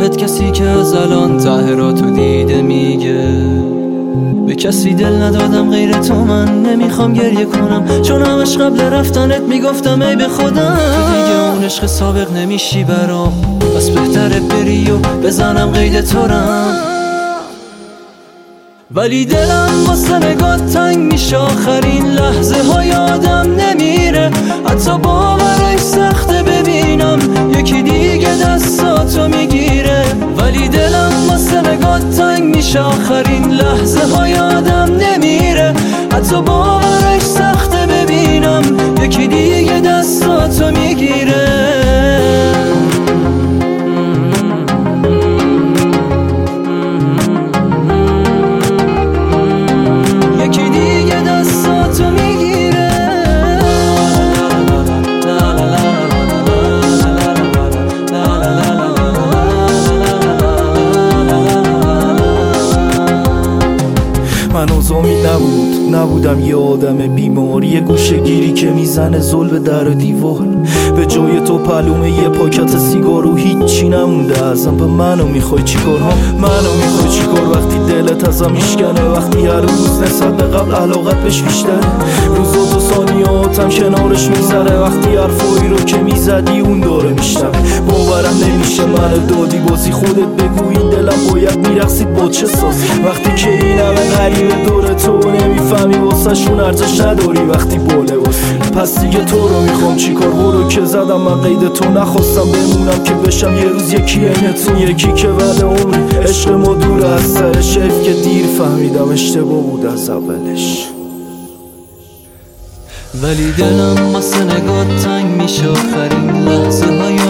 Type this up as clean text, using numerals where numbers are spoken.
فقط کسی که از الان تحراتو دیده میگه به کسی دل ندادم غیر تو، من نمیخوام گریه کنم چون همش قبل رفتنت میگفتم ای به خودم تو دیگه اون عشق سابق نمیشی برام، بس بهتره بری و بزنم قید تورم. ولی دلم واسه نگات تنگ میشه، آخرین لحظه های آدم نمیره، حتی باورش سخته ببینم یکی دیگه دستاتو میگیره. ولی دلم واسه نگات تنگ میشه، آخرین لحظه های آدم نمیره، حتی باورش سخته ببینم یکی دیگه دستاتو میگیره. من امید نبودم یه آدم بیمار، یه گوشه گیری که میزنه زل به در و دیوار. به جای تو پلومه یه پاکت سیگار و هیچی نمونده ازم. پا منو میخوای چیکار ها؟ منو میخوای چیکار وقتی دلت ازم میشکنه، وقتی هر روز نسبت به قبل علاقت بهش بیشتره، روزات و ثانیاتم کنارش میذاره، وقتی حرفایی رو که میزدی اون داره میشنوه. باورم نمیشه منو دادی بازی، خودت بگو این دلم باید میرقصید با چه سازی، وقتی که این همه غریبه دور تو نمیفهمی واسه شون ارزش نداری وقتی باله واسه. پس دیگه تو رو میخوام چیکار؟ برو که زدم من قید تو، نخواستم بمونم که بشم یه روز یکی اینتون، یکی که بعد عمری عشق ما دور از سرش، حیف که دیر فهمیدم اشتباه بود از اولش. ولی دلم واسه نگات تنگ میشه، آخرین لحظه های